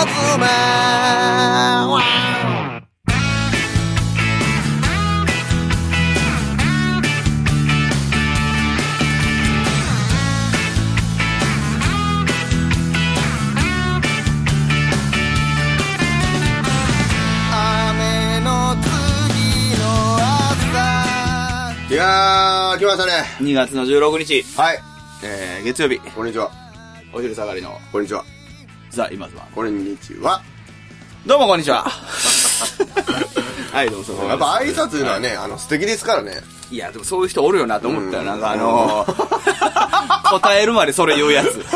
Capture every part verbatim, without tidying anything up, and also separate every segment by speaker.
Speaker 1: 妻いやー、来ましたね。
Speaker 2: にがつのじゅうろくにち。
Speaker 1: はい。
Speaker 2: えー、月曜日。
Speaker 1: こんにちは。
Speaker 2: お昼下がりの。
Speaker 1: こんにちは。
Speaker 2: ザ・今ズマン。
Speaker 1: こんにちは。
Speaker 2: どうもこんにちは。はい、どうもそう。
Speaker 1: やっぱ挨拶というのはね、あの、素敵ですからね。
Speaker 2: いや、でもそういう人おるよなと思ったよ。なんかあのー、答えるまでそれ言うやつ。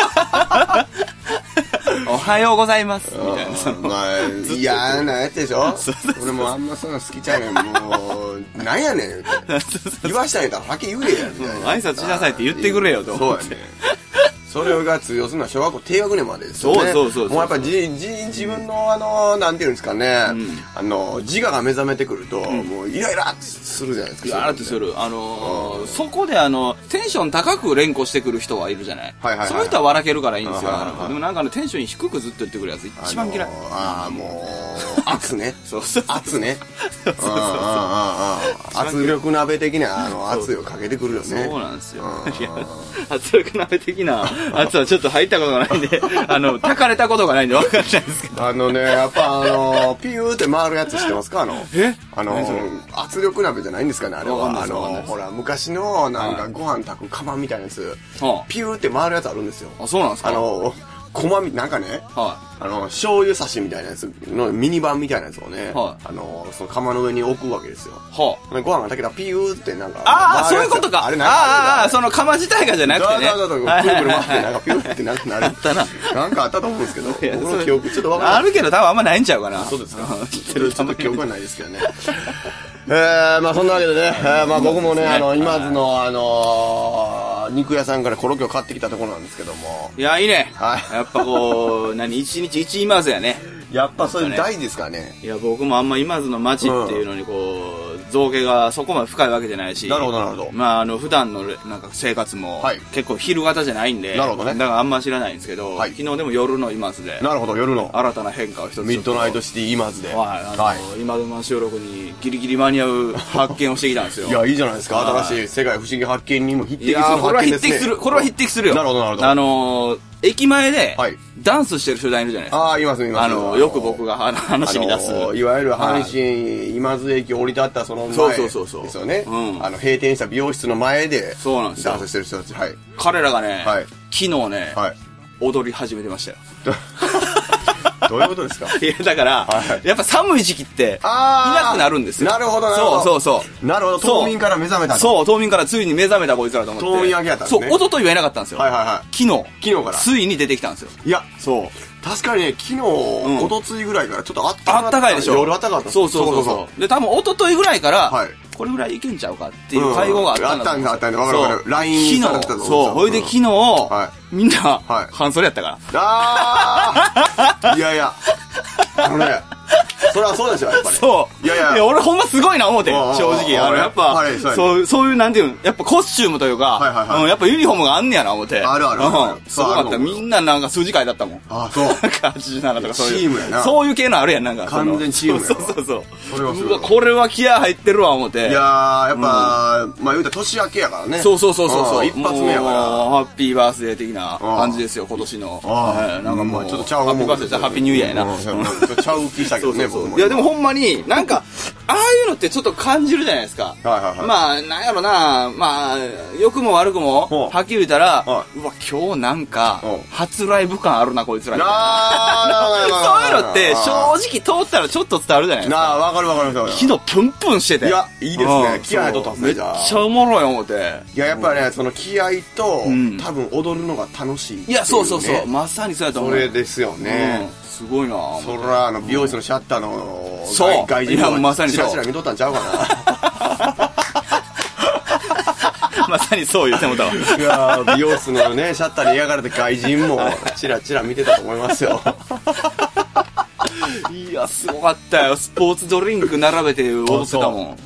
Speaker 2: おはようございますみたいな。その
Speaker 1: まあ、嫌なやつでしょ。俺もあんまそんな好きちゃうねん。もう、なんやねん。言わしたんやったらはっきり言えや。みたいな。
Speaker 2: 挨拶しなさいって言ってくれよと思って。
Speaker 1: そうやね。それが通用するのは小学校低学年までですよね。
Speaker 2: そうそうそうそう。
Speaker 1: もうやっぱじじ自分のあのなんていうんですかね、うん、あの自我が目覚めてくると、うん、もうイライラするじゃないですか。
Speaker 2: イライラってする。あのーうん、そこであのテンション高く連呼してくる人はいるじゃない。はいはいはい、そういう人は笑けるからいいんですよ。でもなんかねテンション低くずっと言ってくるやつ一番嫌い。
Speaker 1: あのー、ああもう圧ね。
Speaker 2: そうそう
Speaker 1: 圧ね。そうそうそうそう。圧力鍋的なあの圧をかけてくるよね。
Speaker 2: そうなんですよ。いや圧力鍋的な圧はちょっと入ったことがないんで、あの、炊かれたことがないんで分かんないですけど。
Speaker 1: あのね、やっぱあの、ピューって回るやつ知ってますか？あの、
Speaker 2: え
Speaker 1: あの、圧力鍋じゃないんですかね、あれは。あの、ほら、昔のなんかご飯炊く釜みたいなやつ、ピューって回るやつあるんですよ。
Speaker 2: あ、そうなんですか？
Speaker 1: あの、駒み、なんかね、はい、あの、醤油差しみたいなやつのミニ版みたいなやつをね、はい、あの、その釜の上に置くわけですよ。はあ、ご飯が炊けたらピューってなんか、
Speaker 2: ああ、そういうことか。
Speaker 1: あれ
Speaker 2: なんか、ああ、その釜自体がじゃなくてね。
Speaker 1: そうそうそう、くるくる回ってなんかピューってなんかなる。
Speaker 2: あったな。
Speaker 1: なんかあったと思うんですけど、僕の記憶ちょっとわかんない。
Speaker 2: あるけど多分あんまないんちゃうかな。
Speaker 1: そうですか。知ってる、ちょっと記憶はないですけどね。えー、まあそんなわけでね、えー、まあ僕もね、あの、今津のあのー、肉屋さんからコロッケを買ってきたところなんですけども。
Speaker 2: いや、いいね。はい。やっぱこう、何、一日一今津やね。
Speaker 1: やっぱそれ大事ですかね。
Speaker 2: いや、僕もあんま今津の街っていうのにこう、造形がそこまで深いわけじゃないし。
Speaker 1: なるほど、なるほど。
Speaker 2: まあ、あの、普段のなんか生活も、結構昼型じゃないんで。
Speaker 1: なるほどね。
Speaker 2: だからあんま知らないんですけど、はい、昨日でも夜の今津で。
Speaker 1: なるほど、夜の。
Speaker 2: 新たな変化を一つ。
Speaker 1: ミッドナイトシティ今津で。
Speaker 2: はい。あの、はい、今津の収録にギリギリ間に合う発見をしてきたんですよ。
Speaker 1: いや、いいじゃないですか。新しい世界不思議発見にも匹敵する発見ですね。いや、これは匹敵する。
Speaker 2: これは匹敵するよ。
Speaker 1: なるほど、なるほど。
Speaker 2: あのー、駅前で、ダンスしてる集団いるじゃないですか。
Speaker 1: ああ、います、います。
Speaker 2: あの、よく僕が話に出す。
Speaker 1: いわゆる阪神今津駅降り立ったその前ですよね。あの、閉店した美容室の前で、
Speaker 2: そうなんですよ。
Speaker 1: ダンスしてる人たち。はい。
Speaker 2: 彼らがね、昨日ね、踊り始めてましたよ。
Speaker 1: どういうことですか？
Speaker 2: いや、だから、やっぱ寒い時期って、いなくなるんですよ。
Speaker 1: なるほど、なるほど。
Speaker 2: そうそうそう。
Speaker 1: なるほど、冬眠から目覚めた。
Speaker 2: そう、冬眠からついに目覚めたこいつらと思って。
Speaker 1: 冬眠明けやったんですね。
Speaker 2: そう、一昨日はいなかったんですよ。
Speaker 1: はいはいはい。
Speaker 2: 昨日。
Speaker 1: 昨日から。
Speaker 2: ついに出てきたんですよ。
Speaker 1: いや、そう。確かにね、昨日、一昨日ぐらいからちょっとあったか
Speaker 2: あったかいでしょ。
Speaker 1: 夜あったかかった。
Speaker 2: そうそうそう。で、多分一昨日ぐらいから、これぐらいいけんちゃうかっていう会合があったんだ。
Speaker 1: あったんだ、あったんだ。わかるわかる。ライン されてたぞ。
Speaker 2: そう。ほいで昨日、みんな、半袖やったから。
Speaker 1: ああいやいや。あのね、それはそうですよ、やっぱり。
Speaker 2: そう。いやいや。いや、俺ほんますごいな思って、正直。あの、やっぱ、そう、そういう、なんていうの、やっぱコスチュームというか、やっぱユニフォームがあんねやな思って。
Speaker 1: あるある。
Speaker 2: すごかった。みんななんか数字書いてあったもん。
Speaker 1: あ、そう。
Speaker 2: なんかはちじゅうななとかそういう。
Speaker 1: チームやな。
Speaker 2: そういう系のあるやん、なんか。
Speaker 1: 完全チームや。
Speaker 2: そうそうそう。
Speaker 1: それは
Speaker 2: うわ、これは気合入ってるわ、思って。い
Speaker 1: やー、やっぱ、まあ言うたら年明けやからね。
Speaker 2: そうそうそうそう。
Speaker 1: 一発目やから。
Speaker 2: ハッピーバースデー的な感じですよ、今年の。なんかもう、ちょっとちゃうハッピーバースデーじゃハッピーニューイヤーやな。
Speaker 1: ちゃう気したけどね、
Speaker 2: いやでもほんまになんかああいうのってちょっと感じるじゃないですか。まあなんやろな、まあ良くも悪くもはっきり言ったら、うわ今日なんか初ライブ感あるなこいつらみたいな。そういうのって正直通ったらちょっと伝わるじゃないですか。
Speaker 1: なあ、わかるわかる。
Speaker 2: 昨日プンプンしてて。
Speaker 1: いやいいですね。気合とった
Speaker 2: めっちゃおもろい思って。
Speaker 1: いややっぱねその気合と多分踊るのが楽しい。
Speaker 2: いやそうそうそうまさにそうやと思う。
Speaker 1: それですよね。
Speaker 2: すごいな。
Speaker 1: そらあの美容室のシャッターの
Speaker 2: そう
Speaker 1: 外人もチラチラ見とったんちゃうかな。
Speaker 2: まさにそう言ってもたわ。
Speaker 1: いや美容室のねシャッターに嫌がられて外人もチラチラ見てたと思いますよ。
Speaker 2: いやすごかったよ。スポーツドリンク並べて踊ってたもん。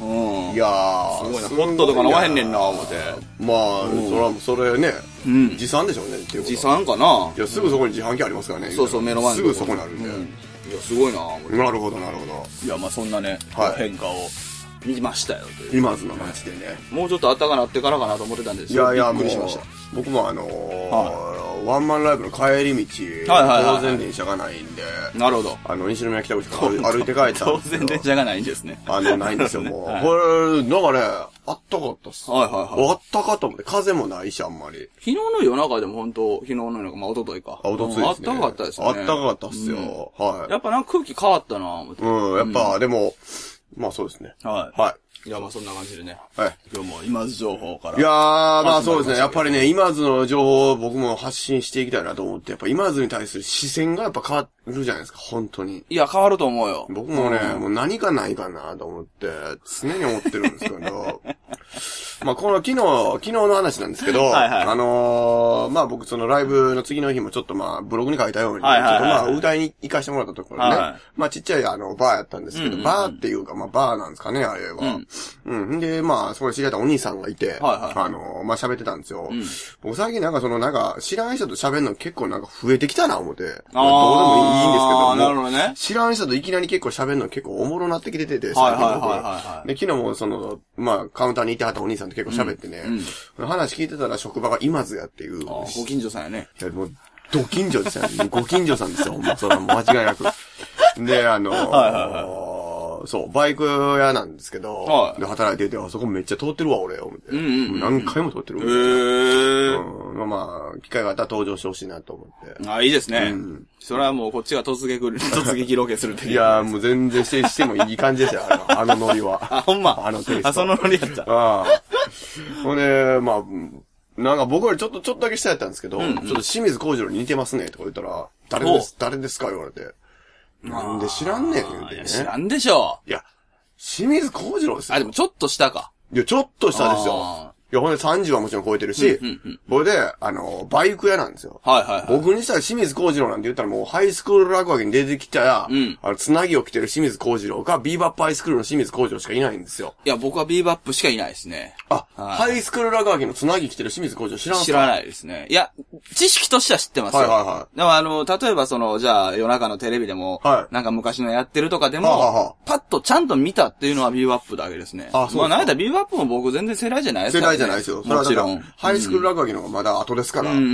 Speaker 2: い
Speaker 1: やー。
Speaker 2: すごいな。ホットとか飲まへんねんな、思って。
Speaker 1: まあ、それは、それね、うん、持参でしょうね、っていうこと。
Speaker 2: 持参かな。
Speaker 1: いや、すぐそこに自販機ありますからね。
Speaker 2: そうそう、目の前に。
Speaker 1: すぐそこにあるんで。
Speaker 2: うん、いや、すごいな、
Speaker 1: なるほど、なるほど。
Speaker 2: いや、まあそんなね、はい、変化を見ましたよ、という。
Speaker 1: 今津の街でね。
Speaker 2: もうちょっと暖かなってからかなと思ってたんですよ。いやいや、びっくりしました。
Speaker 1: 僕もあのー、はい、ワンマンライブの帰り道、はいはいはいはい、当然電車がないんで、
Speaker 2: なるほど。
Speaker 1: あの、西宮北口から歩いて帰ったんです
Speaker 2: 当然電車がないんですね。
Speaker 1: あの、ないんですよ、もう。はい、これ、なんかね、あったかったっす。はいはいはい。あったかと思って、風もないし、あんまり。
Speaker 2: 昨日の夜中でも本当、昨日の夜中、まあ、一昨日か。
Speaker 1: あ、一昨日ですね。
Speaker 2: あったかかったですね。
Speaker 1: あったかかったっすよ。うん、はい。
Speaker 2: やっぱなんか空気変わったな、思って。
Speaker 1: うん、やっぱ、うん、でも、まあそうですね。
Speaker 2: はい。
Speaker 1: はい。
Speaker 2: いや、まあそんな感じでね。
Speaker 1: はい。
Speaker 2: 今日も今津情報から。
Speaker 1: いやー、まあそうですね。やっぱりね、今津の情報を僕も発信していきたいなと思って、やっぱ今津に対する視線がやっぱ変わるじゃないですか、本当に。
Speaker 2: いや、変わると思うよ。
Speaker 1: 僕もね、うん、もう何かないかなと思って、常に思ってるんですけど、まあこの昨日、昨日の話なんですけど、はいはい、あのー、まあ僕そのライブの次の日もちょっとまあブログに書いたように、はいはいはいはい、ちょっとまあ歌いに行かしてもらったところね、はいはい、まあちっちゃいあのバーやったんですけど、うんうんうん、バーっていうかまあバーなんですかね、あれは。うん。うん。で、まあそこで知り合ったお兄さんがいて、はいはい、あのー、まあ喋ってたんですよ。うん、僕最近なんかそのなんか知らん人と喋るの結構なんか増えてきたな思って、まあ、どうでもいいんですけども、
Speaker 2: なるほどね、
Speaker 1: 知らん人といきなり結構喋るの結構おもろなってきててて、最近僕、はいはいはいはい、で、昨日もその、まあカウンターにいてはったお兄さんと結構喋ってね、うんうん、話聞いてたら職場が今津やっていう。
Speaker 2: あ、ご近所さんやね。
Speaker 1: いや、もう、ど近所ですよね。ご近所さんですよ。もう、それはもう間違いなく。で、あのー、はいはいはい、そう、バイク屋なんですけど、はい、で、働いてて、あそこめっちゃ通ってるわ、俺、思って。うんうんうん、何回も通ってるわ。へー。うん、まあ、機会があったら登場してほしいなと思って。
Speaker 2: あ、いいですね。うん、それはもうこっちが突撃、突撃ロケするっていう。
Speaker 1: いや、もう全然して、してもいい感じでしたよ、あの、あのノリは。
Speaker 2: あ、ほんま。
Speaker 1: あのテイスト。
Speaker 2: あ、そのノリやった。
Speaker 1: ああ。ほんで、まあ、なんか僕よりちょっと、ちょっとだけ下やったんですけど、うんうん、ちょっと清水幸次郎に似てますね、とか言ったら、誰です、誰ですか言われて。なんで知らんねん、言うてね。
Speaker 2: 知らんでしょ。
Speaker 1: いや、清水幸次郎ですよ。
Speaker 2: あ、でもちょっと下か。
Speaker 1: いや、ちょっと下ですよ。いや、ほんでさんじゅうはもちろん超えてるし、うんうんうん、これで、あの、バイク屋なんですよ。はいはいはい。僕にしたら清水幸次郎なんて言ったらもうハイスクール落書きに出てきたら、うん、あの、つなぎを着てる清水幸次郎か、ビーバップハイスクールの清水幸次郎しかいないんですよ。
Speaker 2: いや、僕はビーバップしかいないですね。
Speaker 1: あ、はい、ハイスクール落書きのつなぎ着てる清水幸次郎知らんすか？
Speaker 2: 知らないですね。いや、知識としては知ってますよ。はいはいはい。でもあの、例えばその、じゃあ夜中のテレビでも、はい、なんか昔のやってるとかでも、はあはあ、パッとちゃんと見たっていうのはビーバップだけですね。あ、そうですか。まあ、なんやったらビーバップも僕全然世代じゃないですからね。世代じゃないですよ。もちろん。
Speaker 1: ハイスクール落書きの方がまだ後ですから。うんうんうん、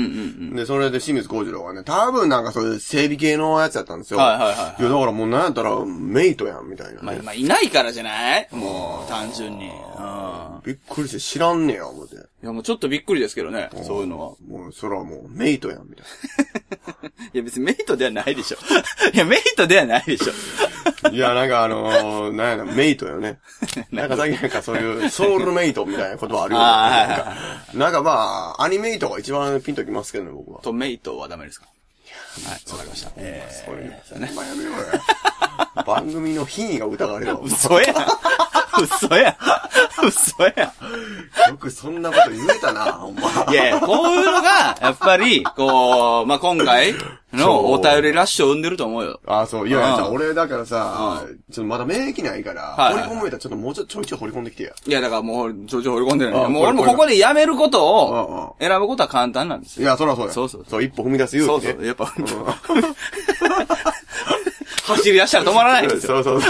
Speaker 1: で、それで清水幸次郎がね、多分なんかそういう整備系のやつやったんですよ。はいはいはい、はい。いや、だからもうなんやったらメイトやん、みたいな、ね。
Speaker 2: まあ、まあ、いないからじゃないもう、単純に。
Speaker 1: びっくりして知らんねや、思って。い
Speaker 2: や、もうちょっとびっくりですけどね、そういうのは。
Speaker 1: もう、それはもうメイトやん、みたい
Speaker 2: な。いや、別にメイトではないでしょ。いや、メイトではないでしょ。
Speaker 1: いや、なんかあのー、なんやな、メイトよね。なんかさっきなんかそういうソウルメイトみたいな言葉あるよね。なんか、なんかまあ、アニメイトが一番ピンときますけどね、僕は。
Speaker 2: トメイトはダメですか？はい、わかりました。えー、
Speaker 1: そういうの。そうね。まあ、やめようよ。番組の品位が疑われるわ。
Speaker 2: 嘘やん。嘘やん。嘘や
Speaker 1: ん。よくそんなこと言えたな、ほんま。
Speaker 2: いやいや、こういうのが、やっぱり、こう、まあ、今回のお便りラッシュを生んでると思うよ。
Speaker 1: ああ、そう。いやいや、俺だからさ、ちょっとまだ免疫ないから、掘り込めたらちょっともうちょっとちょいちょい掘り込んできてや。
Speaker 2: いや、だからもう、ちょいちょい掘り込んでるね。もう俺もここでやめることを、選ぶことは簡単なんですよ。
Speaker 1: いや、そらそうや。
Speaker 2: そうそう。
Speaker 1: そう、一歩踏み出す勇気。
Speaker 2: そうそう。やっぱ、走り出したら止まらないんです
Speaker 1: よ。そうそうそう。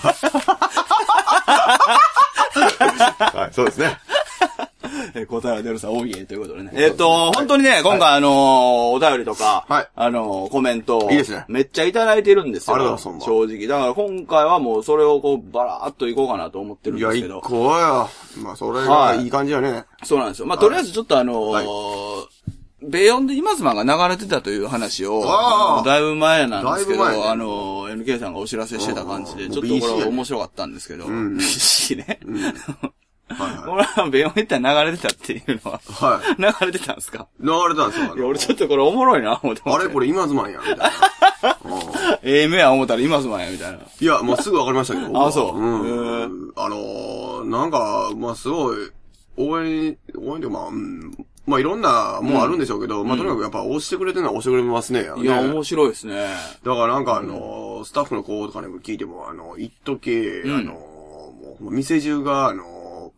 Speaker 1: はい、そうですね。
Speaker 2: え、答えは出るさ、大喜利ということでね。えっと、本当にね、今回あの、お便りとか、はい、あの、コメント、いいですね。めっちゃいただいてるんですよ。ありがとうございます。正直。だから今回はもうそれをこう、バラーっといこうかなと思ってるんですけど。いや、
Speaker 1: 一個や。まあ、それがいい感じだね。
Speaker 2: そうなんですよ。まあ、とりあえずちょっとあの、米音で今妻が流れてたという話を、だいぶ前なんですけど、ね、あの、エヌケー さんがお知らせしてた感じで、ちょっとこれ面白かったんですけど、ビーシー ね。俺は米音行ったら流れてたっていうのは、はい、流れてたんですか？
Speaker 1: 流れたんですよ。
Speaker 2: いや、俺ちょっとこれおもろいな、思って。
Speaker 1: あれこれ今妻やん、みたいな。
Speaker 2: ええ目は思ったら今妻や、みたいな。
Speaker 1: いや、もうすぐわかりましたけど。
Speaker 2: あ、そう。う
Speaker 1: ん。あのー、なんか、まあすごい、応援、応援でまあ、うん。まあいろんなもんあるんでしょうけど、うん、まあとにかくやっぱ押してくれてるのは押してくれますね。
Speaker 2: いや、面白いですね。
Speaker 1: だからなんかあの、スタッフの子とかにも聞いても、あの、一時、あの、もう店中があの、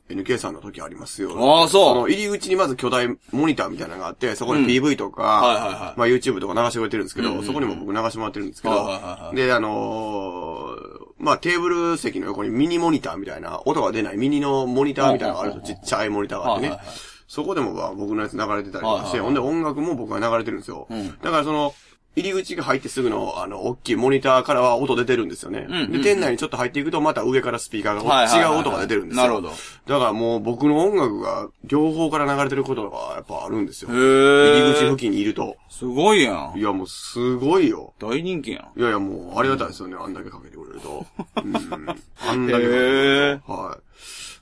Speaker 1: エヌケー さんの時ありますよ。
Speaker 2: ああ、そう。
Speaker 1: その入り口にまず巨大モニターみたいなのがあって、そこに ピーブイ とか、うん、はいはいはい、まあ YouTube とか流してくれてるんですけど、うんうん、そこにも僕流してもらってるんですけど、はいはいはい、で、あのー、まあテーブル席の横にミニモニターみたいな、音が出ないミニのモニターみたいなのがあると、ちっちゃいモニターがあってね。はいはいはい、そこでも僕のやつ流れてたりとかして、はいはいはい、ほんで音楽も僕が流れてるんですよ。うん、だからその、入り口が入ってすぐの、あの、大きいモニターからは音出てるんですよね。うんうんうん、で、店内にちょっと入っていくと、また上からスピーカーが、はいはいはいはい、違う音が出てるんですよ。なるほど。だからもう僕の音楽が両方から流れてることがやっぱあるんですよ。へー。入り口付近にいると。
Speaker 2: すごいやん。
Speaker 1: いや、もうすごいよ。
Speaker 2: 大人気やん。
Speaker 1: いやいや、もうありがたいですよね。あんだけかけてくれると。うん。あんだけかけてくれると。はい。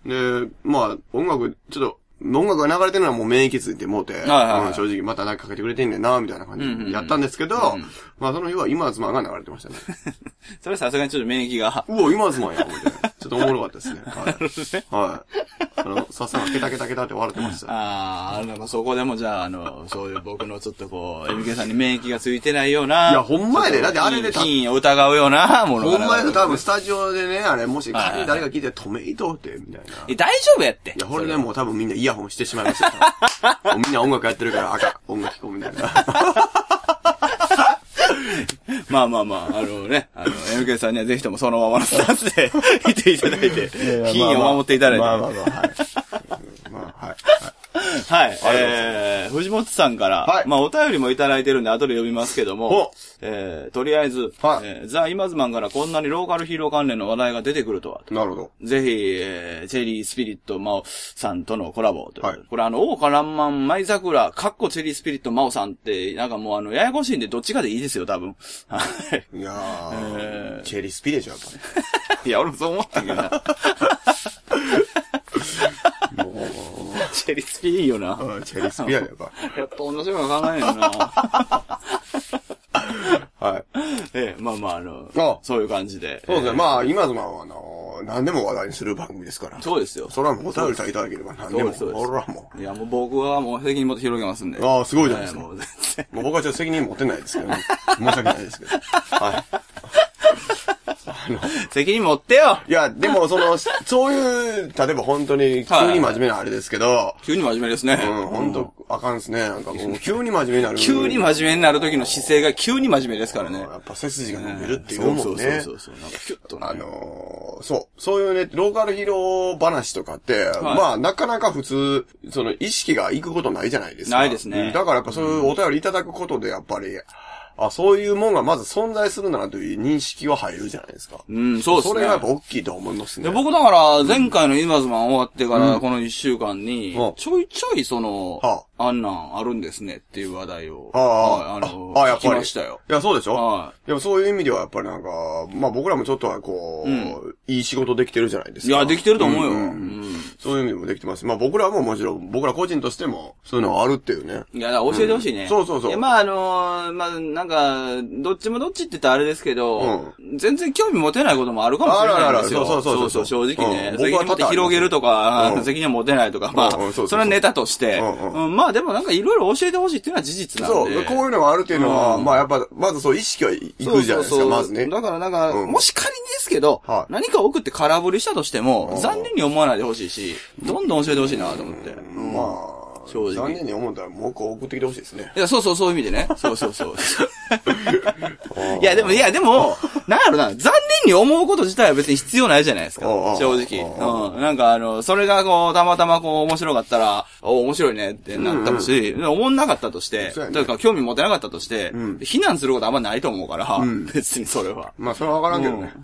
Speaker 1: で、まあ、音楽、ちょっと、音楽が流れてるのはもう免疫ついてもうて、はいはいはい、うん、正直またなんかかけてくれてんねんな、みたいな感じでやったんですけど、うんうんうん、まあその日は今妻が流れてましたね。
Speaker 2: それさすがにちょっと免疫が。
Speaker 1: うわ、今妻や、みたいな。ちょっとおもろかったですね。はい。はい。あの、さっさがケタケタケタって笑ってました。
Speaker 2: ああ、なんかそこでもじゃあ、あの、そういう僕のちょっとこう、エミケさんに免疫がついてないような。
Speaker 1: いや、ほんまやで。だってあれで。
Speaker 2: 金を疑うようなもの
Speaker 1: が。ほんまやで、多分スタジオでね、あれ、もし仮に誰が聞いてトメイトって、みたいな。
Speaker 2: え、大丈夫やって。
Speaker 1: いや、これでもう多分みんなイヤホンしてしまいましたよ。みんな音楽やってるから赤、音楽聴こうみたいな。
Speaker 2: まあまあまあ、あのね、あの、エムケー さんにはぜひともそのままのスタンスでいていただいて、品を守っていただいて。まあまあまあ、はい。まあ、はい。はい。えー、藤本さんから、はい、まあお便りもいただいてるんで後で読みますけども、えー、とりあえず、はい、えー、ザ・イマズマンからこんなにローカルヒーロー関連の話題が出てくるとは。
Speaker 1: なるほど。
Speaker 2: ぜひ、えー、チェリースピリットマオさんとのコラボという。はい、これあの、大岡爛漫舞桜、カッコチェリースピリットマオさんって、なんかもうあの、ややこしいんでどっちかでいいですよ、多分。はい。
Speaker 1: いやー、えー、チェリースピでしょ、やっぱ
Speaker 2: り。いや、俺もそう思ったけどな。もうチェリスピいいよな。
Speaker 1: うん、チェリスピやね、やっぱ。
Speaker 2: やっぱ同じような考えんよな。はい。ええ、まあまあ、あの、あそういう感じで。
Speaker 1: そうですね。えー、まあ、今ズマは、あの、何でも話題にする番組ですから。
Speaker 2: そうですよ。
Speaker 1: それはもうお便りさえいただければ何でも。そうです。俺はも
Speaker 2: う。いや、もう僕はもう責任持って広げますんで。
Speaker 1: ああ、すごいじゃないですか。もう全然。もう僕はちょっと責任持ってないですけどね。申し訳ないですけど。はい。
Speaker 2: あの責任持ってよ。
Speaker 1: いや、でもその、そういう、例えば本当に急に真面目なあれですけど。はいはいはい、
Speaker 2: 急に真面目ですね。
Speaker 1: うん、本当あかんですね。なんかもう急に真面目になる。
Speaker 2: 急に真面目になる時の姿勢が急に真面目ですからね。
Speaker 1: やっぱ背筋が伸びるっていうもんね。そうそうそうそう。なんかキュッとね。あのー、そう。そういうね、ローカルヒーロー話とかって、はい、まあなかなか普通、その意識がいくことないじゃないですか。
Speaker 2: ないですね。
Speaker 1: だからやっぱそういうお便りいただくことでやっぱり、あ、そういうもんがまず存在するんだなという認識は入るじゃないですか。
Speaker 2: うん、そうですね。
Speaker 1: それがやっぱ大きいと思いますね。
Speaker 2: で僕だから前回のイマズマン終わってからこの一週間に、ちょいちょいその、うんあんなんあるんですねっていう話題を、
Speaker 1: ああ、
Speaker 2: あの、
Speaker 1: ああ、やっぱり。
Speaker 2: 聞きましたよ。
Speaker 1: いや、そうでしょはい。でもそういう意味ではやっぱりなんか、まあ僕らもちょっとはこう、うん、いい仕事できてるじゃないですか。
Speaker 2: いや、できてると思うよ。うんうん
Speaker 1: うん、そういう意味でもできてます。まあ僕らももちろん、僕ら個人としても、そういうのはあるっていうね。
Speaker 2: いや、教えてほしいね、
Speaker 1: うん。そうそうそう。
Speaker 2: いや、まああのー、まあなんか、どっちもどっちって言ったらあれですけど、うん、全然興味持てないこともあるかもしれないんですよ。あらららそうそうそうそう。正直ね。うん、責任持って広げるとか、うん、責任持てないとか、まあ、うん、それはネタとして、うんうん、まあでもなんかいろいろ教えてほしいっていうのは事実なんで。
Speaker 1: そう、こういうのがあるっていうのは、うん、まあやっぱ、まずそう意識はいくじゃないですか、そうそうまずね。
Speaker 2: だからなんか、うん、もし仮にですけど、はい、何か送って空振りしたとしても、残念に思わないでほしいし、どんどん教えてほしいなと思って。うん、まあ。正直。
Speaker 1: 残念に思ったらもう一個送ってきてほしいですね。
Speaker 2: いや、そうそう、そういう意味でね。そうそうそう。いや、でも、いや、でも、なんやろな、残念に思うこと自体は別に必要ないじゃないですか。正直。うん。なんかあの、それがこう、たまたまこう、面白かったら、お、面白いねってなったし、うんうん、思んなかったとして、というか興味持てなかったとして、うん、非難することあんまないと思うから、うん、別にそれは。
Speaker 1: まあ、それはわからんけどね。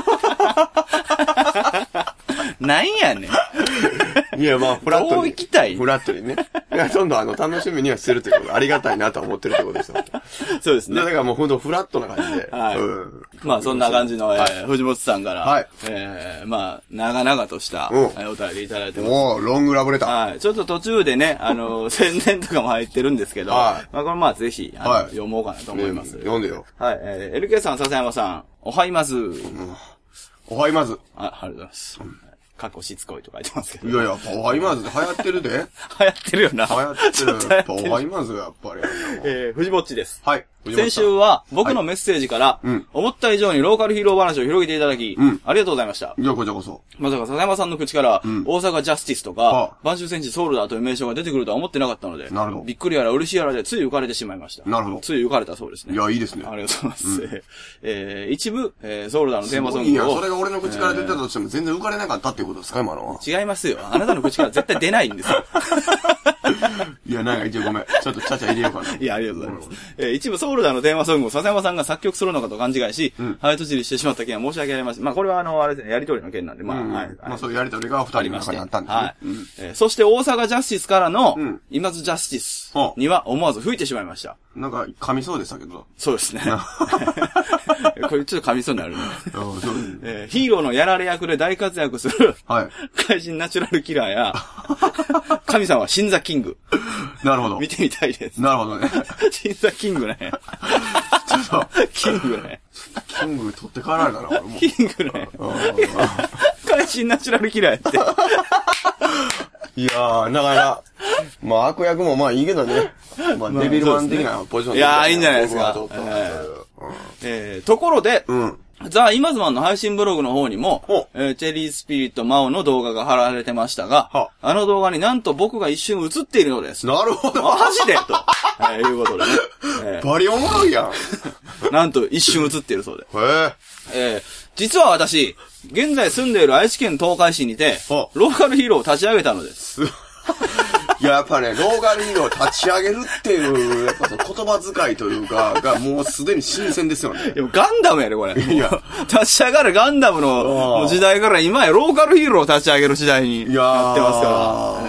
Speaker 2: うん、なんやね
Speaker 1: ん。いや、まあ、フラットに。
Speaker 2: どう行きたい
Speaker 1: フラットにね。いや、どんどんあの、楽しみにはしてるってこと、ありがたいなと思ってるってことですよ。
Speaker 2: そうですね。
Speaker 1: だからもうほんとフラットな感じで。
Speaker 2: はい。うん、まあ、そんな感じの、えー、藤本さんから、はい。えー、まあ、長々とした、お便りいただいてます。
Speaker 1: おー、ロングラブレター。
Speaker 2: はい。ちょっと途中でね、あの、宣伝とかも入ってるんですけど、はい。まあ、これまあ、ぜひ、あの、はい、読もうかなと思います。
Speaker 1: ね、読んでよ。
Speaker 2: はい。えー、エルケー さん、笹山さん、おはいます。うん、
Speaker 1: おはいます。
Speaker 2: あ、ありがとうございます。うんかっこしつこいとか言ってますけど。
Speaker 1: いやいや、やっぱおはイマーズって流行ってるで。
Speaker 2: 流行ってるよな。
Speaker 1: 流行ってる。やっぱおはイマーズがやっぱり、
Speaker 2: えー、藤もっちです。
Speaker 1: はい。
Speaker 2: 先週は僕のメッセージから、はい、うん、思った以上にローカルヒーロー話を広げていただき、うん、ありがとうございました。
Speaker 1: いや、こちらこそ。
Speaker 2: まさか笹山さんの口から、うん、大阪ジャスティスとか、播州戦士ソウルダーという名称が出てくるとは思ってなかったので、
Speaker 1: なるほど。
Speaker 2: びっくりやら嬉しいやらでつい浮かれてしまいました。
Speaker 1: なるほど。
Speaker 2: つい浮かれたそうですね。
Speaker 1: いや、いいですね。
Speaker 2: ありがとうございます。うん、えー、一部、えー、ソウルダーのテーマソングを。
Speaker 1: いや、それが俺の口から出たとしても全然浮かれなかったっていうことですか、今のは。
Speaker 2: 違いますよ。あなたの口から絶対出ないんですよ。
Speaker 1: いや、なんか一応ごめん。ちょっとちゃちゃ入れようかな。
Speaker 2: いや、ありがとうございます。えー、一部ソウルダーのテーマソングを笹山さんが作曲するのかと勘違いし、うん、早とちりしてしまった件は申し訳ありません。まあ、これはあの、あれですね、やりとりの件なんで、まあ、うん、はい。
Speaker 1: まあ、そういうやりとりが二人の中にあったんですね。はい。
Speaker 2: うんえー、そして大阪ジャスティスからの、うん、イマズジャスティスには思わず吹いてしまいました。
Speaker 1: なんか、噛みそうでしたけど。
Speaker 2: そうですね。これちょっと噛みそうになるね。えー、ヒーローのやられ役で大活躍する、はい、怪人ナチュラルキラーや、神様はシンザキング。
Speaker 1: なるほど。
Speaker 2: 見てみたいです。
Speaker 1: なるほどね。
Speaker 2: シンザキングね。ちょっと、キングね。
Speaker 1: キング取って帰られたな、俺も。
Speaker 2: キングね。怪人ナチュラルキラーやって。
Speaker 1: いやー、なかなか、まあ悪役もまあいいけどね。まあデビルマン的なポジションで、
Speaker 2: ね。いやー、いいんじゃないですか。えーうんえー、ところで、うん、ザ・イマズマンの配信ブログの方にも、えー、チェリースピリット・マオの動画が貼られてましたが、あの動画になんと僕が一瞬映っているのです。
Speaker 1: なるほど。
Speaker 2: マジでと、えー、いうことでね。
Speaker 1: えー、バリおもろいやん。
Speaker 2: なんと一瞬映っているそうで。
Speaker 1: へー
Speaker 2: えー、実は私、現在住んでいる愛知県東海市にて、ローカルヒーローを立ち上げたのです。
Speaker 1: いや、やっぱね、ローカルヒーローを立ち上げるっていう、やっぱその言葉遣いというか、がもうすでに新鮮ですよね。
Speaker 2: でもガンダムやで、これ。いや、立ち上がるガンダムの時代から今やローカルヒーローを立ち上げる時代になってますから。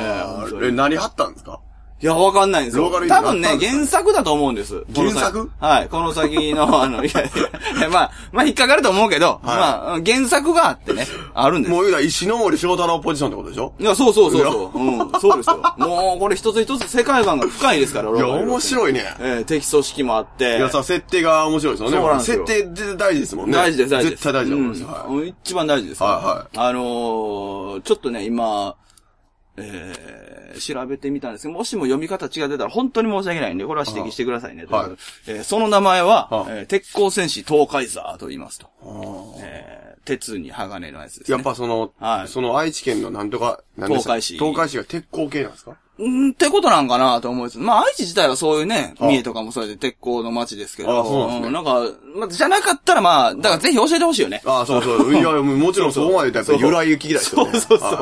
Speaker 1: えー、え、何貼ったんですか？
Speaker 2: いや、わかんないんですよ。多分ね、原作だと思うんです。
Speaker 1: 原作？
Speaker 2: はい。この先の、あの、いやいや、まあ、まあ、引っかかると思うけど、はい、まあ、原作があってね、あるんです。
Speaker 1: もう言うたら石ノ森章太郎ポジションってことでしょ？
Speaker 2: いや、そうそうそうそう。うん、そうですよ。もう、これ一つ一つ世界観が深いですから、
Speaker 1: いや、面白いね。
Speaker 2: えー、敵組織もあって。
Speaker 1: いや、さ、設定が面白いですよね。
Speaker 2: そうなんです
Speaker 1: よ。設定大事ですもんね。
Speaker 2: 大事です、大事です。
Speaker 1: 絶対大事だと思います。
Speaker 2: うんはい、一番大事です。
Speaker 1: はいはい。
Speaker 2: あのー、ちょっとね、今、えー、調べてみたんですけど、もしも読み方違ってたら本当に申し訳ないんで、これは指摘してくださいね。はいえー、その名前は、えー、鉄鋼戦士東海ザーと言いますと。えー、鉄に鋼のやつですね。
Speaker 1: やっぱその、はい、その愛知県のなんとか、
Speaker 2: 東海市。
Speaker 1: 東海市が鉄鋼系なんですか？
Speaker 2: うんってことなんかなと思うんです。まあ、愛知自体はそういうね、三重とかもそうやって鉄鋼の街ですけど。
Speaker 1: ああ、そうなんですね。
Speaker 2: うん、なんか、まあ、じゃなかったらまあ、だからぜひ教えてほしいよね。
Speaker 1: ああ、そうそう。いや、もちろんそこまで言ったら由来聞きたいですよね。
Speaker 2: そうそうそう。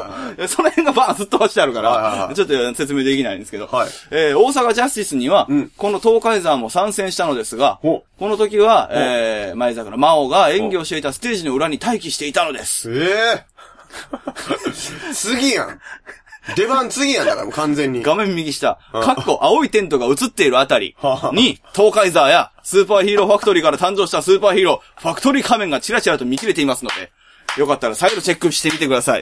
Speaker 2: その辺がバーンずっと走ってあるから、ちょっと説明できないんですけど。はい、えー、大阪ジャスティスには、うん、この東海山も参戦したのですが、この時は、えー、前坂の魔王が演技をしていたステージの裏に待機していたのです。
Speaker 1: ええー、次やん。出番次やんだからもう完全に。
Speaker 2: 画面右下、かっこ青いテントが映っているあたりに、東海ザーやスーパーヒーローファクトリーから誕生したスーパーヒーロー、ファクトリー仮面がチラチラと見切れていますので、よかったら再度チェックしてみてください。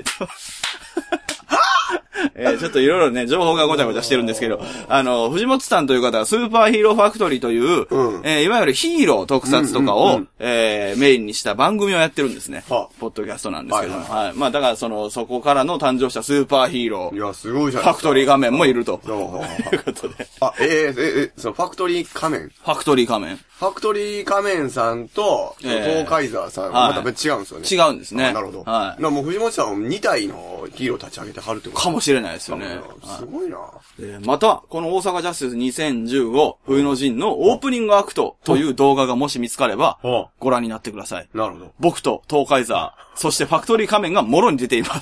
Speaker 2: えー、ちょっといろいろね、情報がごちゃごちゃしてるんですけど、あの、藤本さんという方はスーパーヒーローファクトリーという、うん、えー、いわゆるヒーロー特撮とかを、うんうんうん、えー、メインにした番組をやってるんですね。はあ、ポッドキャストなんですけど、はい、はいはい。まあだからその、そこからの誕生したスーパーヒーロー。
Speaker 1: いや、すごいじゃん。
Speaker 2: ファクトリー仮面もいると。いうことで。
Speaker 1: あ、えー、えー、えー、そのファクトリー仮面
Speaker 2: ファクトリー仮面。
Speaker 1: ファクトリー仮面さんと、えー、東海ザーさんはまた別違うんですよね。
Speaker 2: はい、違うんですね。
Speaker 1: なるほど。
Speaker 2: はい。
Speaker 1: もう藤本さんはに体のヒーロー立ち上げてはるってこと
Speaker 2: かもしれないですよね。
Speaker 1: すごいな。
Speaker 2: えー、また、この大阪ジャスティスにせんじゅうご冬の陣のオープニングアクトという動画がもし見つかれば、ご覧になってください。
Speaker 1: なるほど。
Speaker 2: 僕と東海ザー、そしてファクトリー仮面がもろに出ています。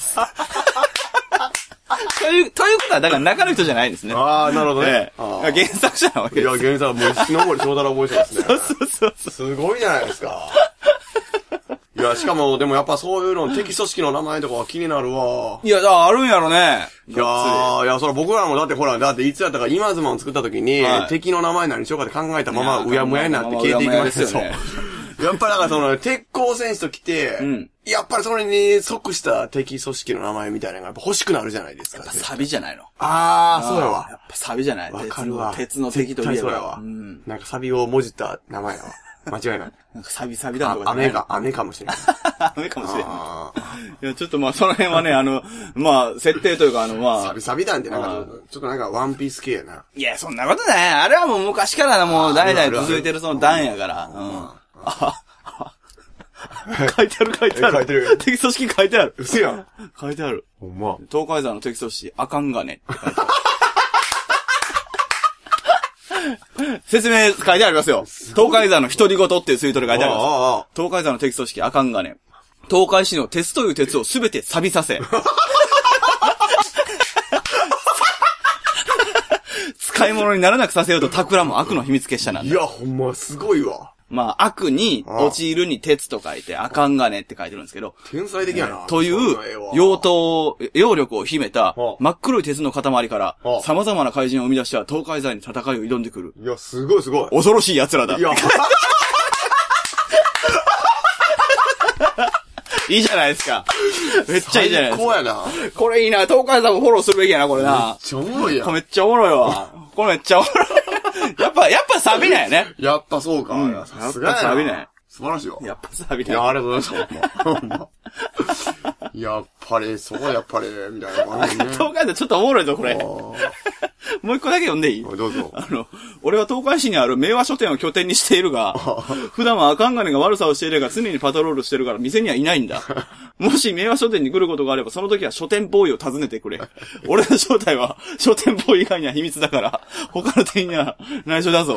Speaker 2: という、ということは、だから中の人じゃないんですね。
Speaker 1: ああ、なるほどね。
Speaker 2: えー、原作者なわけです。
Speaker 1: いや、原作はもう石ノ森章太郎ボイスですね。
Speaker 2: そうそうそうそう。
Speaker 1: すごいじゃないですか。いや、しかも、でもやっぱそういうの、敵組織の名前とかは気になるわ。
Speaker 2: いや、だからあるんやろね。
Speaker 1: いやー、いや、それ僕らもだってほら、だっていつやったか今ズマン作った時に、はい、敵の名前何しようかって考えたまま、うやむやになって消えていきましたよね。やっぱりなんかその、鉄鋼戦士と来て、うん、やっぱりそれに即した敵組織の名前みたいなのがやっぱ欲しくなるじゃないですか。
Speaker 2: やっぱサビじゃないの。
Speaker 1: あー、そうやわ。
Speaker 2: やっぱサビじゃない。
Speaker 1: わかるわ。
Speaker 2: 鉄の敵といえば。
Speaker 1: そうやわ。うん。なんかサビをもじった名前やわ。 間違いない。
Speaker 2: なんかサビサビだとか。
Speaker 1: 雨か、雨かもしれない。
Speaker 2: 雨かもしれない。いや、ちょっとまあ、その辺はね、あの、まあ、設定というか、あの、まあ。
Speaker 1: サビサビ団ってなんか、ちょっとなんかワンピース系やな。
Speaker 2: いや、そんなことない。あれはもう昔からもう代々続いてるその団やから。うん。あ書いてある書いてある。
Speaker 1: 書いてる。
Speaker 2: 敵組織書いてある。
Speaker 1: うせやん。
Speaker 2: 書いてある。
Speaker 1: ほんま。
Speaker 2: 東海山の敵組織、あかんがねって書いてある。説明書いてありますよ。東海山の独り言っていうツイートで書いてあります。東海山の敵組織、あかんがね。東海市の鉄という鉄をすべて錆びさせ。使い物にならなくさせようと企む悪の秘密結社なんだ。
Speaker 1: いや、ほんま、すごいわ。
Speaker 2: まあ、悪に陥るに鉄と書いて、あかんがねって書いてるんですけど。
Speaker 1: 天才的やな。
Speaker 2: という、用途、揚力を秘めた、真っ黒い鉄の塊から、様々な怪人を生み出した東海山に戦いを挑んでくる。
Speaker 1: いや、すごいすごい。
Speaker 2: 恐ろしい奴らだ。いや、いいじゃないですか。めっちゃいいじゃないですか。最高やな。これいいな。東海山もフォローするべきやな、これな。
Speaker 1: めっちゃおもろいやん。
Speaker 2: めっちゃおもろいわ。これめっちゃおもろい。やっぱ、やっぱサビなんやね。
Speaker 1: やっぱそうか。うん、
Speaker 2: やっぱサビなんや。
Speaker 1: 素晴らしいわ。
Speaker 2: やっぱサビなんや。
Speaker 1: いや、ありがとうございます。やっぱり、そうやっぱり、みたいな感じね。
Speaker 2: 東海山ちょっとおもろいぞ、これ。もう一個だけ読んでいい？
Speaker 1: どうぞ。
Speaker 2: あの、俺は東海市にある明和書店を拠点にしているが、普段は赤ん金が悪さをしているが常にパトロールしてるから店にはいないんだ。もし明和書店に来ることがあれば、その時は書店ボーイを訪ねてくれ。俺の正体は書店ボーイ以外には秘密だから、他の店員には内緒だぞ。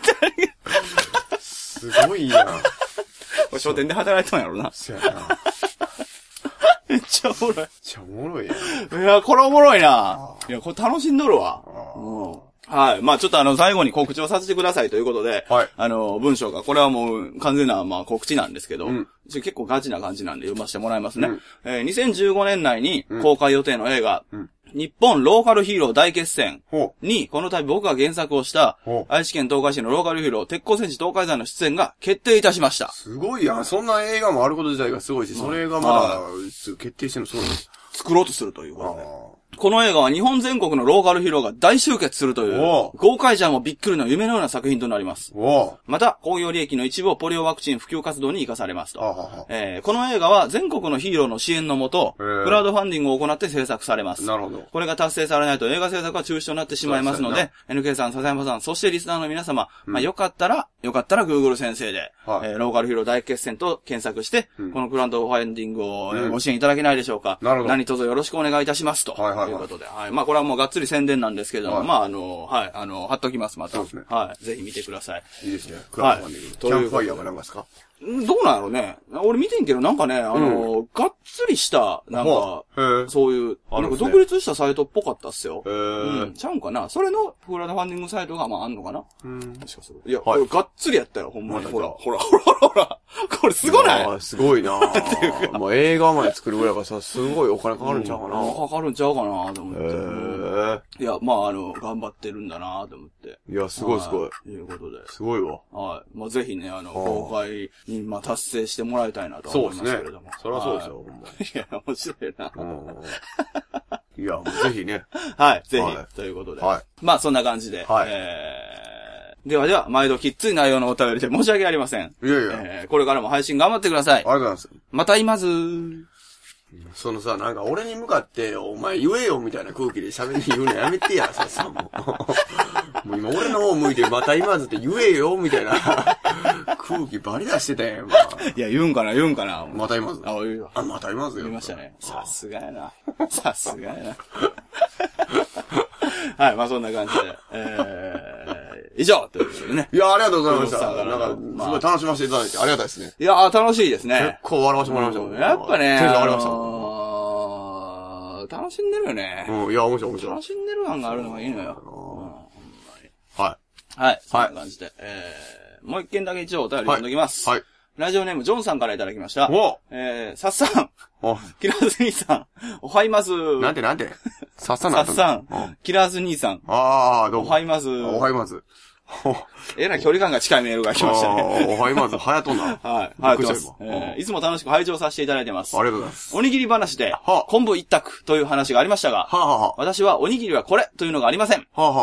Speaker 1: すごいな。
Speaker 2: 書店で働いてたんやろな。
Speaker 1: そうやな。
Speaker 2: めっちゃおもろい。めっ
Speaker 1: ちゃおもろいやん。
Speaker 2: いや、これおもろいな。いや、これ楽しんどるわ。はい。まあちょっとあの、最後に告知をさせてくださいということで、はい。あの、文章が、これはもう完全な、まあ告知なんですけど、うん、結構ガチな感じなんで読ませてもらいますね。うん、えー、にせんじゅうごねん内に公開予定の映画、うん、日本ローカルヒーロー大決戦に、この度僕が原作をした、愛知県東海市のローカルヒーロー、鉄鋼戦士東海山の出演が決定いたしました。
Speaker 1: すごいやん。そんな映画もあること自体がすごいし、それがまだ決定してるのすごいです。
Speaker 2: 作ろうとするということで。この映画は日本全国のローカルヒーローが大集結するという、豪快じゃもびっくりの夢のような作品となります。また、興行利益の一部をポリオワクチン普及活動に生かされますと。えー、この映画は全国のヒーローの支援のもと、クラウドファンディングを行って制作されます。なるほど。これが達成されないと映画制作は中止となってしまいますので、エヌケー さん、笹山さん、そしてリスナーの皆様、うん、まあよかったら、よかったら Google 先生で、はい、えー、ローカルヒーロー大決戦と検索して、うん、このクラウドファンディングを、うん、ご支援いただけないでしょうか。なるほど。何卒よろしくお願いいたしますと。はいはいはい、ということで。はい。まあこれはもうがっつり宣伝なんですけども、はい、まああの、はい、あの、貼っときます、また。そうですね。はい。ぜひ見てください。いいですね。クラウドファンディング。はい、キャンプファイヤーは何ですか？どうなんやろうね。俺見てんけど、なんかね、あの、うん、がっつりした、なんか、そういう、なんか独立したサイトっぽかったっすよ。へうん。ちゃうんかなそれのクラウドファンディングサイトがまああんのかなうん。もしかする。いや、はい、これがっつりやったよ、ほんまに。ほら、ほら、ほら、ほら。これすごない？
Speaker 1: すごいなぁ。まあ映画まで作るぐらいからさ、すごいお金かかるんちゃうかな、
Speaker 2: うん、かかるんちゃうかなと思って。へいや、まああの、頑張ってるんだなと思って。
Speaker 1: いや、すごいすごい。
Speaker 2: ということで。
Speaker 1: すごいわ。
Speaker 2: はい。まあぜひね、あの、公開に、まあ達成してもらいたいなと思いますけれども。
Speaker 1: そうですね。そりゃそうですよ、ほんま。
Speaker 2: いや、面白いな。
Speaker 1: いや、もうぜひね。
Speaker 2: はい、ぜひ。ということで。はい。まあそんな感じで。はい。えー、ではでは、毎度きっつい内容のお便りで申し訳ありません。いやいや。えー、これからも配信頑張ってください。ありがとうございます。また今ずー。
Speaker 1: そのさ、なんか俺に向かって、お前言えよみたいな空気で喋って言うのやめてや、さ、さ、もう。もう今俺の方向いて、また今ずって言えよみたいな空気バリ出してたやん、まあ、
Speaker 2: いや、言うんかな、言うんかな。
Speaker 1: また今ず。
Speaker 2: あ、言うよ。
Speaker 1: あ、また今ずよ。
Speaker 2: 言いましたね。さすがやな。さすがやな。はい、まあそんな感じで。えー、以上ということでね。
Speaker 1: いや、ありがとうございました。なんか、すごい楽しませていただいてありがたいですね。
Speaker 2: いや、楽しいですね。
Speaker 1: 結構笑わせてもらいましたもんね。
Speaker 2: やっぱね、
Speaker 1: テンション上がりました。
Speaker 2: 楽しんでるよね。
Speaker 1: うん、いや、面白い面白い。
Speaker 2: 楽しんでる感があるのがいいのよ。
Speaker 1: はい。
Speaker 2: はい。そんな感じで。えー、もう一件だけ一応お便り読んでおきます。はい。ラジオネームジョンさんからいただきました。おえー、さっさん。おキラーズ兄さん。おはいます。
Speaker 1: なんてなんてさっさん
Speaker 2: なんてさっさん。キラーズ兄さん。
Speaker 1: あー、どうも。
Speaker 2: おはいます。
Speaker 1: おはいます。
Speaker 2: えらい距離感が近いメールが来ましたね。
Speaker 1: おはいます。はやとんな。
Speaker 2: はい。はい。はい。いつも楽しく拝聴させていただいてます。
Speaker 1: ありがとうございます。
Speaker 2: おにぎり話で、昆布一択という話がありましたが、はあはあ、私はおにぎりはこれというのがありません。はあはあ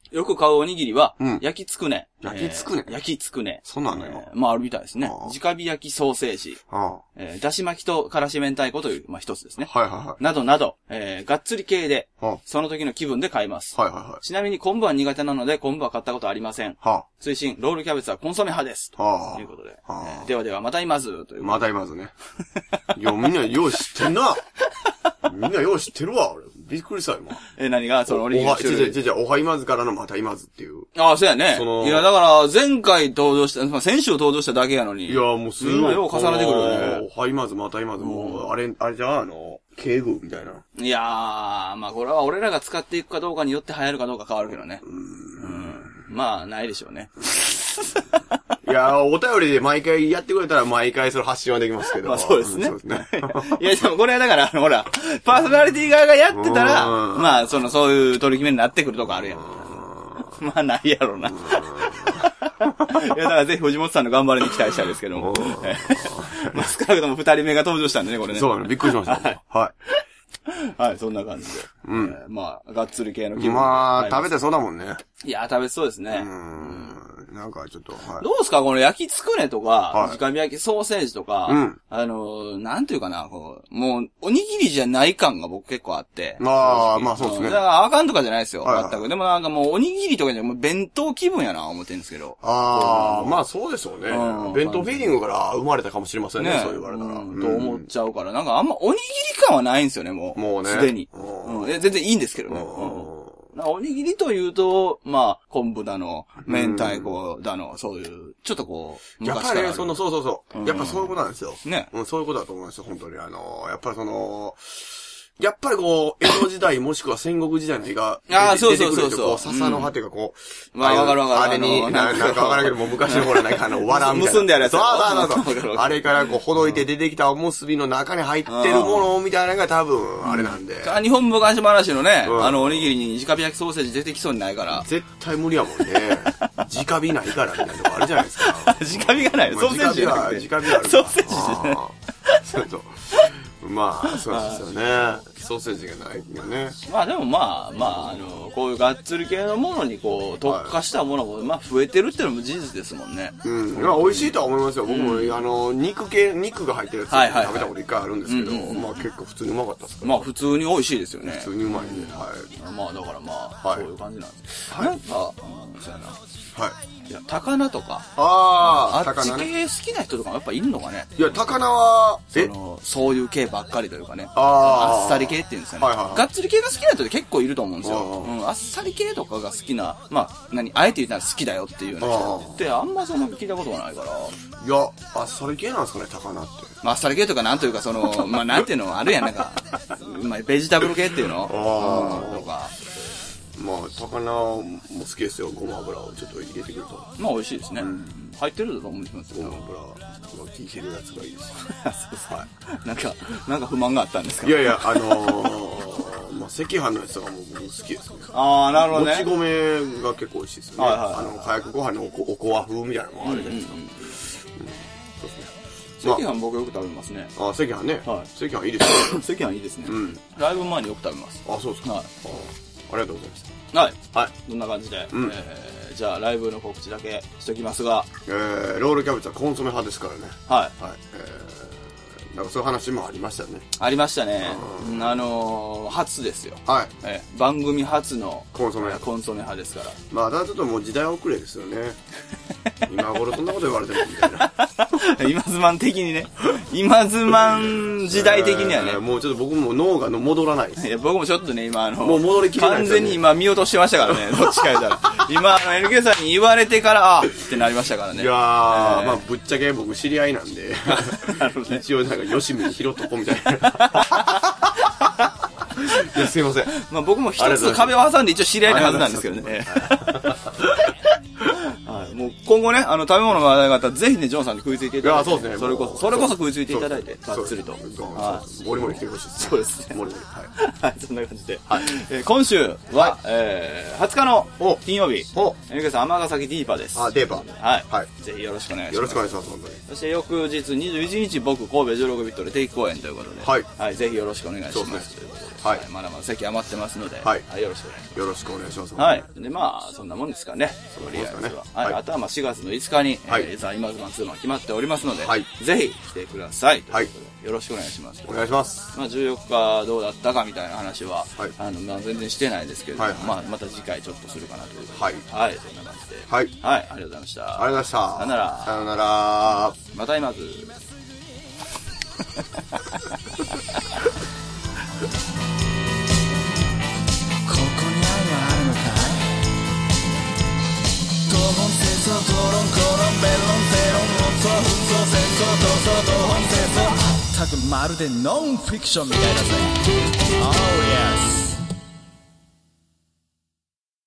Speaker 2: よく買うおにぎりは、うん、焼きつくね。
Speaker 1: 焼きつくね、
Speaker 2: えー、焼きつくね。
Speaker 1: そうなのよ。
Speaker 2: えー、まああるみたいですね。直火焼きソーセージ。あえー、だし巻きとからし明太子という、まあ一つですね。
Speaker 1: はいはいはい。
Speaker 2: などなど、えー、がっつり系で、その時の気分で買います。
Speaker 1: はいはいはい。
Speaker 2: ちなみに昆布は苦手なので昆布は買ったことありません。はあ、追伸、ロールキャベツはコンソメ派です。はあ、ということで、はあえー。ではではまた今ずという。
Speaker 1: また今ずね。いや、みんなよう知ってんな。みんなよう知ってるわ、俺。びっくりした今。
Speaker 2: え、何がそのオリジナル。
Speaker 1: おは、じゃじゃじゃおは今ずからのまた今ずっていう。
Speaker 2: ああ、そうやね。そのいや、だから前回登場した、まあ、先週登場しただけやのに。
Speaker 1: いや、もうすごい。
Speaker 2: 今よう重ねてくるよね。
Speaker 1: おは今ずまた今ずもう、あれ、あれじゃあ、あの、敬具みたいな。
Speaker 2: いやー、まあこれは俺らが使っていくかどうかによって流行るかどうか変わるけどね。うーん。うん、まあ、ないでしょうね。
Speaker 1: いやー、お便りで毎回やってくれたら毎回それ発信はできますけど。
Speaker 2: まあそうですね。そうですね。いや、でもこれはだから、ほら、パーソナリティ側がやってたら、まあ、その、そういう取り決めになってくるとこあるやん。まあ、ないやろうな。いや、だからぜひ藤本さんの頑張りに期待したいですけども。まあ、少なくとも二人目が登場したんでね、これね。
Speaker 1: そうだね、びっくりしました。はい。はい。
Speaker 2: はい、そんな感じで。うん。えー、まあ、がっつり系の気分。
Speaker 1: まあ、食べてそうだもんね。
Speaker 2: いや、食べそうですね。
Speaker 1: うん。なんかちょっと、はい。
Speaker 2: どうですかこの焼きつくねとか、はい、直火焼きソーセージとか、うん、あの、なんていうかな、こう、もう、おにぎりじゃない感が僕結構あって。
Speaker 1: まあ、まあそうですね。
Speaker 2: だからあかんとかじゃないですよ、はいはい、全く。でもなんかもう、おにぎりとかじゃもう弁当気分やな、思ってるんですけど。
Speaker 1: ああ、まあそうでしょうね、うん。弁当フィーリングから生まれたかもしれませんね、ねそう言われたら、うん。
Speaker 2: と思っちゃうから、なんかあんまおにぎり感はないんですよね、もう。もうね。すでに。うん。全然いいんですけどね。うんおにぎりというと、まあ、昆布だの、明太子だの、そういう、ちょっとこう、
Speaker 1: やっぱりね、その、そうそうそう。うん、やっぱそういうことなんですよ。ね。うん、そういうことだと思いますよ、本当に。あの、やっぱりその、やっぱりこう、江戸時代もしくは戦国時代の絵が出てくると、こう、笹の葉っていうかこう、
Speaker 2: まあ、わかるわかる。
Speaker 1: あれに、なんかわからんけど、もう昔のほら、なんかあの、わらみたいな。
Speaker 2: 結んであるやつ。
Speaker 1: そうそうそうそう。あれからこう、ほどいて出てきたおむすびの中に入ってるものみたいなのが多分、あれなんで。
Speaker 2: 日本昔話のね、あの、おにぎりに直火焼きソーセージ出てきそうにないから。
Speaker 1: 絶対無理やもんね。直火ないからみたいなとこあるじゃないですか。
Speaker 2: 直火がない。ソーセージじゃなくて。
Speaker 1: 直火は、直火ある。
Speaker 2: ソーセージじゃない。
Speaker 1: そうそう。まあ、そうですよね。ソーセージがないよね。
Speaker 2: まあでもまあ、まあ、あの、こういうがっつり系のものにこう、特化したものも、まあ増えてるっていうのも事実ですもんね。
Speaker 1: うん。まあ美味しいとは思いますよ。僕も、あの、肉系、肉が入ってるやつ食べたこと一回あるんですけど、まあ結構普通にうまかったですから。
Speaker 2: まあ普通に美味しいですよね。
Speaker 1: 普通にうまいんで、はい。
Speaker 2: まあだからまあ、そういう感じなんです。なんか、そうやな。はい。いや、高菜とか。
Speaker 1: あ
Speaker 2: あ、あっち系好きな人とかもやっぱいるのかね。
Speaker 1: いや、高菜は、
Speaker 2: その、そういう系ばっかりというかね。あっさり系っていうんですよね。はいはいはい、がっつり系が好きな人って結構いると思うんですよ。うん、あっさり系とかが好きな、まあ、何、あえて言ったら好きだよっていうような人ってあんまその聞いたことがないから。
Speaker 1: いや、あっさり系なんですかね、高菜って。
Speaker 2: まあ、あっさり系とかなんというかその、まあなんていうのあるやん、なんか、まあ、ベジタブル系っていうのあ、うん、とか。
Speaker 1: まあ、高菜も好きですよ。ごま油をちょっと入れてくると。
Speaker 2: まあ、美味しいですね。うん、入ってると思います
Speaker 1: よ。ごま油が効いてるやつがいいです。
Speaker 2: そうそう。はい。なんか、なんか不満があったんですか？
Speaker 1: いやいや、あのー、まあ、赤飯のやつとかも僕好きですね。
Speaker 2: ああ、なるほどね。
Speaker 1: もち米が結構美味しいですよね。はいはいはい、あの、早くご飯のおこ、おこわ風みたいなのもあるじゃないですか。うんうんうん、
Speaker 2: そうですね。赤飯僕よく食べますね。
Speaker 1: ああ、赤飯ね。はい。赤飯いいです
Speaker 2: ね。赤飯いいですね。うん。ライブ前によく食べます。
Speaker 1: あ、そうですか。はい。ありがとうございます。
Speaker 2: はい。はい。こんな感じで、うん、えー、じゃあライブの告知だけしときますが。
Speaker 1: えー、ロールキャベツはコンソメ派ですからね。はい。はい。えー、なんかそういう話もありましたよね。
Speaker 2: ありましたね。うん、あのー、初ですよ。はい。えー、番組初の
Speaker 1: コンソメ
Speaker 2: コンソメ派ですから。
Speaker 1: まあ、ただちょっともう時代遅れですよね。今頃そんなこと言われてもみたいな。
Speaker 2: 今ズマン的にね。今ズマン時代的にはね。
Speaker 1: えー、もうちょっと僕も脳が戻らないです。
Speaker 2: いや、僕もちょっとね、今あの、
Speaker 1: もう戻りきれない、
Speaker 2: ね。完全に今見落としてましたからね。どっちか言ったら。今、あの、エルケー さんに言われてから、あってなりましたからね。
Speaker 1: いやー、えー、まあ、ぶっちゃけ僕知り合いなんで。なるほどね、一応なんか、よしみ拾っとこみたいな。いや、すいません。
Speaker 2: まあ僕も一つ壁を挟んで一応知り合いなはずなんですけどね。はい、もう今後ね、あの食べ物が話題があったらぜひね、ジョンさんに食いついていただいて。いや、そうですね。それこそ、それこそ食いついていただいて、がっつりと。
Speaker 1: はい。もりもり来てほしいです。
Speaker 2: そうですね。
Speaker 1: もりもり。
Speaker 2: はい。はい、そんな感じで。はい。えー、今週は、えー、はつかの金曜日。お。エルケーさん、尼崎ディーパです。
Speaker 1: あ、デーパ。
Speaker 2: はい。はい。ぜひよろしくお願いします。
Speaker 1: よろしくお願いします、本当に。
Speaker 2: そして翌日にじゅういちにち、僕、神戸じゅうろくビットで定期公演ということで。はい。はい。ぜひよろしくお願いします。 はい、まだまだ席余ってますので、はい、よろしくお願いします。
Speaker 1: よろしくお願いします。
Speaker 2: はい。で、まあ、そんなもんですかね。とりあえずは。はい。あとはまあしがつのいつかに、はい、えー、ザ・今ズマツーマン決まっておりますので、はい、ぜひ来てください。はい。よろしくお願いします。
Speaker 1: お願いします。
Speaker 2: まあ、じゅうよっかどうだったかみたいな話は、はい、あの、まあ、全然してないですけど、はい、まあ、また次回ちょっとするかなということで。はい。はい、そんな感じで。はい。はい、ありがとうございました。あ
Speaker 1: りがとうございました。
Speaker 2: さよなら。
Speaker 1: さよなら。
Speaker 2: また今ず。ドロンコロンベロンゼロンオソフソ戦争闘争同本戦争全くまるでノンフィクションみたいだぜ。Oh